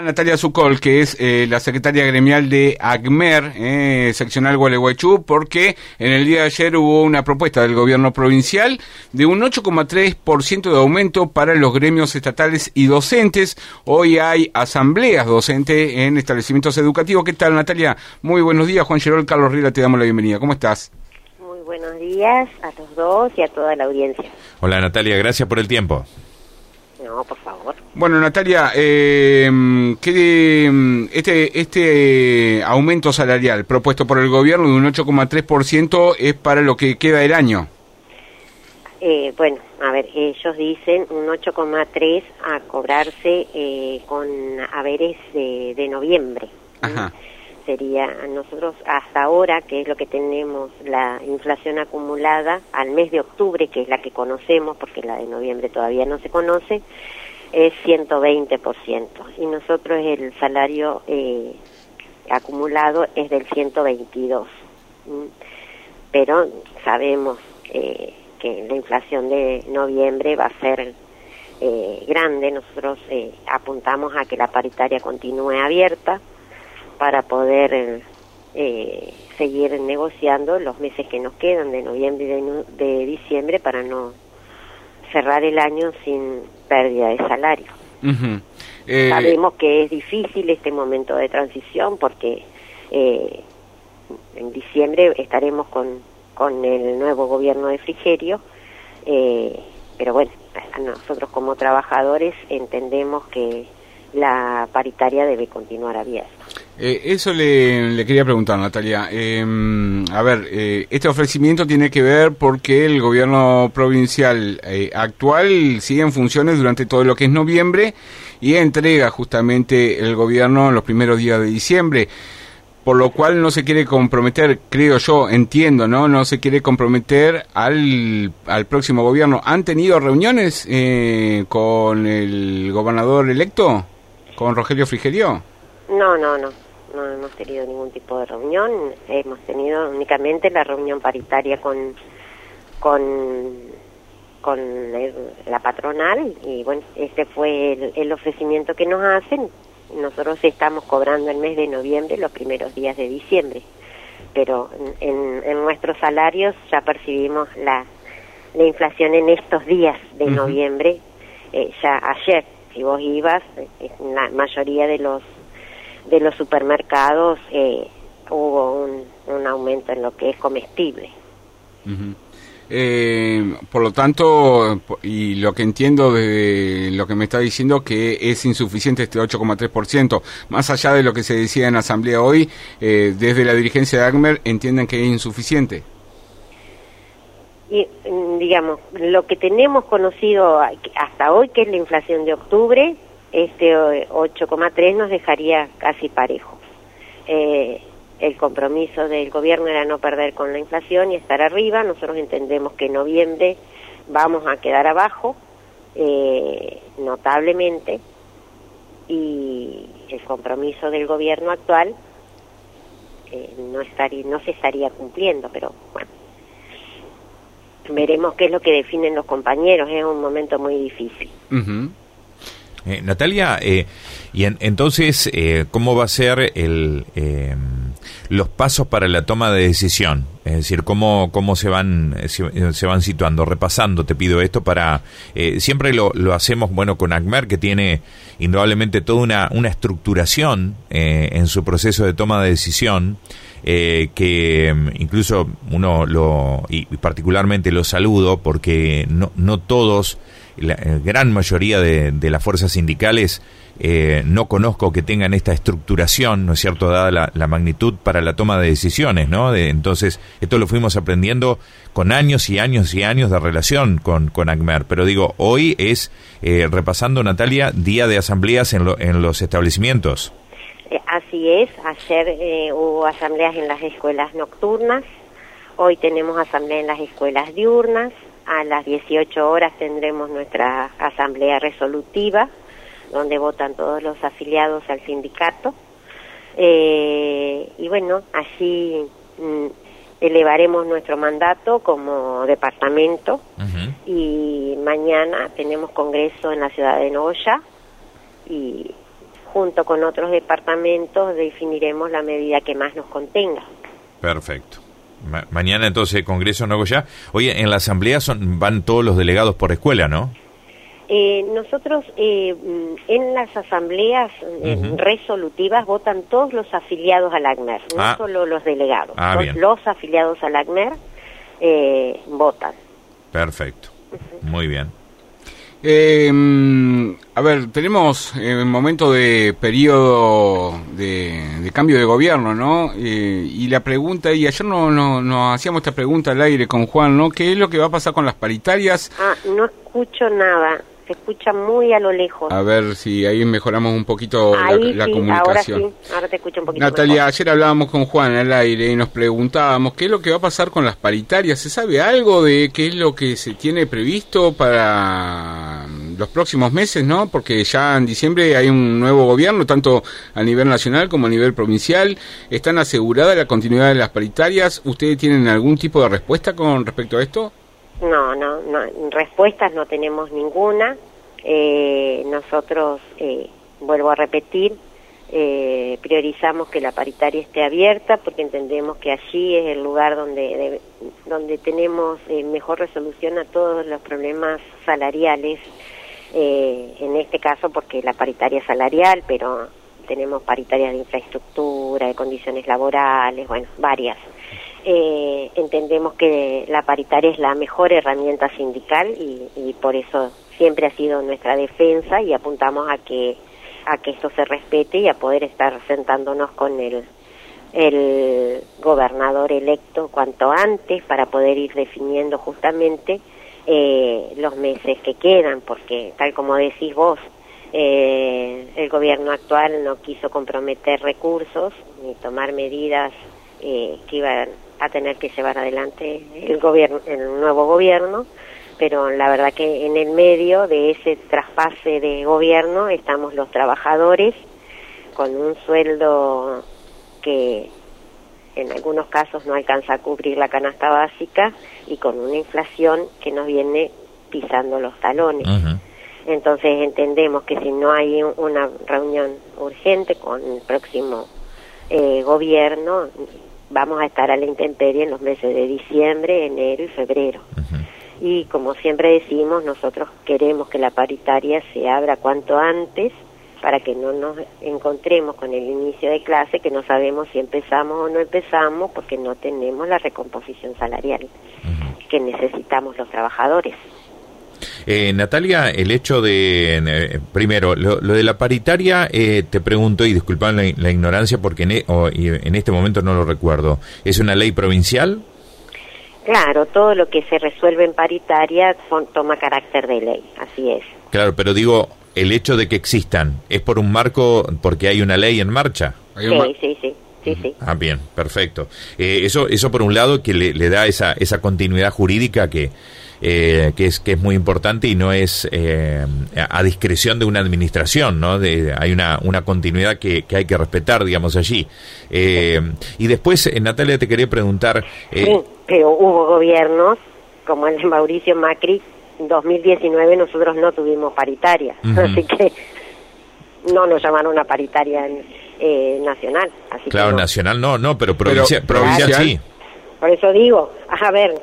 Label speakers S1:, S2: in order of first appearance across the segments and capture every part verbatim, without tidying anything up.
S1: Natalia Zucol, que es eh, la secretaria gremial de ACMER, eh, seccional Gualeguaychú, porque en el día de ayer hubo una propuesta del gobierno provincial de un ocho coma tres por ciento de aumento para los gremios estatales y docentes. Hoy hay asambleas docentes en establecimientos educativos. ¿Qué tal, Natalia? Muy buenos días. Juan Gerol, Carlos Riera, te damos la bienvenida. ¿Cómo estás?
S2: Muy buenos días a los dos y a toda la audiencia.
S3: Hola, Natalia, gracias por el tiempo.
S2: No, por favor.
S1: Bueno, Natalia, eh, ¿qué, este, este aumento salarial propuesto por el gobierno de un ocho coma tres por ciento es para lo que queda del año?
S2: Eh, bueno, a ver, ellos dicen un ocho coma tres a cobrarse eh, con haberes de, de noviembre.
S1: Ajá.
S2: Sería, nosotros hasta ahora, que es lo que tenemos, la inflación acumulada al mes de octubre, que es la que conocemos, porque la de noviembre todavía no se conoce, es ciento veinte por ciento. Y nosotros el salario eh, acumulado es del ciento veintidós. ¿Mm? Pero sabemos eh, que la inflación de noviembre va a ser eh, grande. Nosotros eh, apuntamos a que la paritaria continúe abierta para poder eh, seguir negociando los meses que nos quedan de noviembre y de, de diciembre para no cerrar el año sin pérdida de salario.
S1: Uh-huh. eh...
S2: Sabemos que es difícil este momento de transición porque eh, en diciembre estaremos con, con el nuevo gobierno de Frigerio, eh, pero bueno, nosotros como trabajadores entendemos que la paritaria debe continuar abierta.
S1: Eh, eso le, le quería preguntar, Natalia. Eh, a ver, eh, este ofrecimiento tiene que ver porque el gobierno provincial eh, actual sigue en funciones durante todo lo que es noviembre y entrega justamente el gobierno en los primeros días de diciembre, por lo cual no se quiere comprometer, creo yo, entiendo, ¿no? No se quiere comprometer al, al próximo gobierno. ¿Han tenido reuniones eh, con el gobernador electo, con Rogelio Frigerio?
S2: No, no, no, no hemos tenido ningún tipo de reunión. Hemos tenido únicamente la reunión paritaria con con con el, la patronal y bueno, este fue el, el ofrecimiento que nos hacen. Nosotros estamos cobrando el mes de noviembre, los primeros días de diciembre, pero en, en nuestros salarios ya percibimos la, la inflación en estos días de uh-huh. noviembre. Eh, ya ayer, si vos ibas, en la mayoría de los de los supermercados eh, hubo un, un aumento en lo que es comestible.
S1: Uh-huh. Eh, por lo tanto, y lo que entiendo de lo que me está diciendo, que es insuficiente este ocho coma tres por ciento, más allá de lo que se decía en asamblea hoy, eh, desde la dirigencia de ACMER entienden que es insuficiente.
S2: Y digamos, lo que tenemos conocido hasta hoy, que es la inflación de octubre, este ocho coma tres nos dejaría casi parejo. Eh, el compromiso del gobierno era no perder con la inflación y estar arriba. Nosotros entendemos que en noviembre vamos a quedar abajo eh, notablemente y el compromiso del gobierno actual eh, no estaría, no se estaría cumpliendo, pero bueno, veremos qué es lo que definen los compañeros. Es un momento muy difícil.
S3: Uh-huh. Eh, Natalia, eh, y en, entonces, eh, ¿cómo va a ser el, eh, los pasos para la toma de decisión? Es decir, ¿cómo, cómo se van se, se van situando? Repasando, te pido esto para... Eh, siempre lo, lo hacemos, bueno, con ACMER, que tiene indudablemente toda una, una estructuración eh, en su proceso de toma de decisión, eh, que incluso uno lo... y particularmente lo saludo, porque no, no todos... la gran mayoría de, de las fuerzas sindicales eh, no conozco que tengan esta estructuración, ¿no es cierto?, dada la, la magnitud para la toma de decisiones, ¿no? De, entonces, esto lo fuimos aprendiendo con años y años y años de relación con, con ACMER, pero digo, hoy es, eh, repasando, Natalia, día de asambleas en, lo, en los establecimientos.
S2: Eh, así es, ayer eh, hubo asambleas en las escuelas nocturnas, hoy tenemos asamblea en las escuelas diurnas. A las dieciocho horas tendremos nuestra asamblea resolutiva, donde votan todos los afiliados al sindicato. Eh, y bueno, allí mm, elevaremos nuestro mandato como departamento. Uh-huh. Y mañana tenemos congreso en la ciudad de Nogoyá y junto con otros departamentos definiremos la medida que más nos contenga.
S3: Perfecto. Ma- mañana entonces Congreso Nuevo ya. Oye, en la asamblea son van todos los delegados por escuela, ¿no?
S2: Eh, nosotros eh, en las asambleas eh, uh-huh. resolutivas votan todos los afiliados al ACNER, no ah. solo los delegados.
S3: Ah,
S2: los,
S3: bien.
S2: los afiliados al ACNER eh, votan.
S3: Perfecto. Uh-huh. Muy bien.
S1: Eh, a ver, tenemos eh, un momento de periodo de, de cambio de gobierno, ¿no? Eh, y la pregunta, y ayer no, no, no hacíamos esta pregunta al aire con Juan, ¿no? ¿Qué es lo que va a pasar con las paritarias?
S2: Ah, no escucho nada, se escucha muy a lo lejos.
S1: A ver si ahí mejoramos un poquito
S2: ahí
S1: la, la
S2: sí,
S1: comunicación.
S2: Ahora sí, ahora te escucho un poquito
S1: Natalia,
S2: mejor.
S1: Ayer hablábamos con Juan al aire y nos preguntábamos qué es lo que va a pasar con las paritarias. ¿Se sabe algo de qué es lo que se tiene previsto para los próximos meses, no? Porque ya en diciembre hay un nuevo gobierno, tanto a nivel nacional como a nivel provincial. ¿Están asegurada la continuidad de las paritarias? ¿Ustedes tienen algún tipo de respuesta con respecto a esto?
S2: No, no, no, respuestas no tenemos ninguna. Eh, nosotros, eh, vuelvo a repetir, eh, priorizamos que la paritaria esté abierta porque entendemos que allí es el lugar donde de, donde tenemos eh, mejor resolución a todos los problemas salariales, eh, en este caso porque la paritaria es salarial, pero tenemos paritarias de infraestructura, de condiciones laborales, bueno, varias. Eh, entendemos que la paritaria es la mejor herramienta sindical y, y por eso siempre ha sido nuestra defensa y apuntamos a que a que esto se respete y a poder estar sentándonos con el el gobernador electo cuanto antes para poder ir definiendo justamente eh, los meses que quedan, porque tal como decís vos, eh, el gobierno actual no quiso comprometer recursos ni tomar medidas eh, que iban a tener que llevar adelante el gobierno, el nuevo gobierno, pero la verdad que en el medio de ese traspase de gobierno estamos los trabajadores con un sueldo que en algunos casos no alcanza a cubrir la canasta básica y con una inflación que nos viene pisando los talones. Uh-huh. Entonces entendemos que si no hay una reunión urgente con el próximo eh, gobierno, vamos a estar a la intemperie en los meses de diciembre, enero y febrero. Uh-huh. Y como siempre decimos, nosotros queremos que la paritaria se abra cuanto antes para que no nos encontremos con el inicio de clase, que no sabemos si empezamos o no empezamos, porque no tenemos la recomposición salarial uh-huh. que necesitamos los trabajadores.
S3: Eh, Natalia, el hecho de, eh, primero, lo, lo de la paritaria, eh, te pregunto, y disculpan la, la ignorancia porque en, e, oh, y en este momento no lo recuerdo, ¿es una ley provincial?
S2: Claro, todo lo que se resuelve en paritaria con, toma carácter de ley, así es.
S3: Claro, pero digo, el hecho de que existan, ¿es por un marco, porque hay una ley en marcha?
S2: Sí, sí, sí. Sí, sí.
S3: Ah, bien, perfecto. Eh, eso, eso por un lado que le, le da esa, esa continuidad jurídica que, eh, que es, que es muy importante y no es eh, a discreción de una administración, ¿no? De, hay una, una continuidad que, que hay que respetar, digamos, allí. Eh, y después, eh, Natalia, te quería preguntar.
S2: Eh, sí, pero hubo gobiernos como el de Mauricio Macri. En dos mil diecinueve nosotros no tuvimos paritaria, uh-huh. así que no nos llamaron a paritaria en, eh, nacional. Así
S3: claro,
S2: que no.
S3: Nacional no, no, pero, provincia, pero provincial claro. Sí.
S2: Por eso digo, a ver,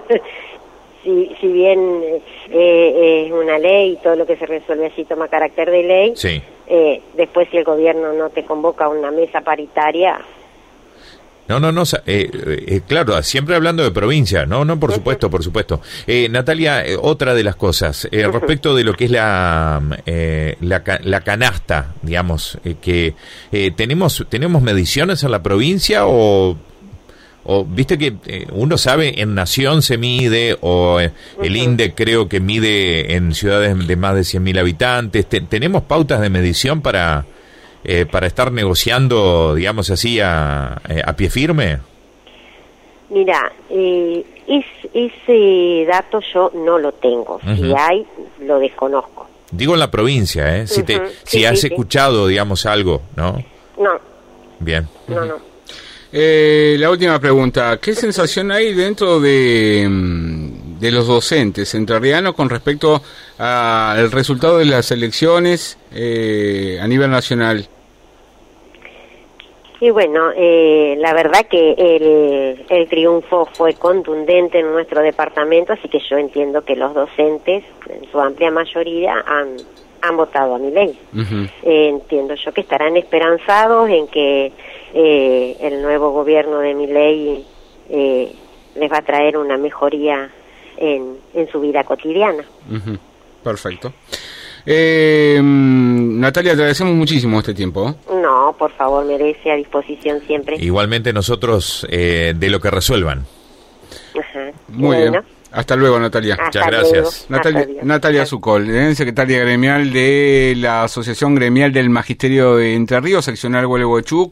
S2: si, si bien eh, es una ley y todo lo que se resuelve así toma carácter de ley,
S3: sí.
S2: eh, después si el gobierno no te convoca a una mesa paritaria...
S3: No, no, no, eh, eh, claro, siempre hablando de provincia, no, no, por supuesto, por supuesto. Eh, Natalia, eh, otra de las cosas, eh, respecto de lo que es la eh, la, la canasta, digamos, eh, que eh, tenemos tenemos mediciones en la provincia o, o viste que eh, uno sabe, en Nación se mide, o eh, el INDEC creo que mide en ciudades de más de cien mil habitantes, Te, ¿tenemos pautas de medición para... Eh, para estar negociando, digamos así, a, a pie firme?
S2: Mira, eh, es, ese dato yo no lo tengo. Uh-huh. Si hay, lo desconozco.
S3: Digo en la provincia, ¿eh? Si, uh-huh. te, si
S2: sí,
S3: has
S2: sí,
S3: escuchado, sí. digamos, algo, ¿no?
S2: No.
S3: Bien.
S2: No, no.
S1: Eh, la última pregunta. ¿Qué sensación hay dentro de... de los docentes entrerrianos con respecto al resultado de las elecciones eh, a nivel nacional?
S2: Y bueno, eh, la verdad que el, el triunfo fue contundente en nuestro departamento, así que yo entiendo que los docentes, en su amplia mayoría, han, han votado a Milei. Uh-huh. Eh, entiendo yo que estarán esperanzados en que eh, el nuevo gobierno de Milei eh, les va a traer una mejoría en, en su vida cotidiana.
S1: Uh-huh. Perfecto. Eh, Natalia, te agradecemos muchísimo este tiempo.
S2: No, por favor, merece, a disposición siempre.
S3: Igualmente nosotros, eh, de lo que resuelvan.
S2: Ajá.
S1: Muy bueno. bien. Hasta luego, Natalia.
S2: Hasta
S3: Muchas gracias.
S2: Luego.
S1: Natalia, Natalia Zucol, ¿eh? secretaria gremial de la Asociación Gremial del Magisterio de Entre Ríos, seccional Gualeguaychú.